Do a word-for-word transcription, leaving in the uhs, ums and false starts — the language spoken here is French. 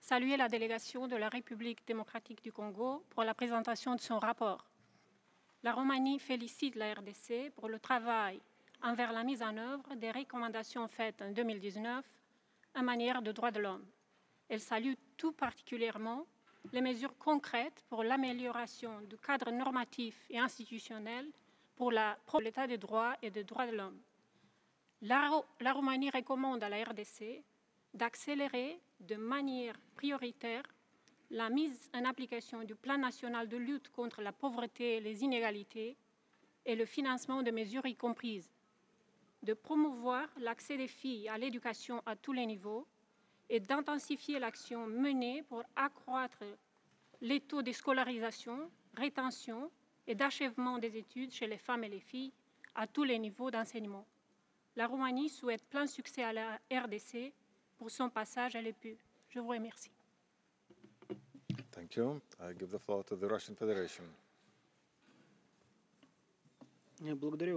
saluer la délégation de la République démocratique du Congo pour la présentation de son rapport. La Roumanie félicite la R D C pour le travail envers la mise en œuvre des recommandations faites en deux mille dix-neuf en matière de droits de l'homme. Elle salue tout particulièrement les mesures concrètes pour l'amélioration du cadre normatif et institutionnel pour l'état de droit et des droits de l'homme. La, la Roumanie recommande à la R D C d'accélérer de manière prioritaire la mise en application du plan national de lutte contre la pauvreté et les inégalités et le financement de mesures y comprises, de promouvoir l'accès des filles à l'éducation à tous les niveaux et d'intensifier l'action menée pour accroître les taux de scolarisation, rétention et d'achèvement des études chez les femmes et les filles à tous les niveaux d'enseignement. La Roumanie souhaite plein succès à la R D C pour son passage à l'E P U. Je vous remercie. Thank you. I give the floor to the Russian Federation. Благодарю.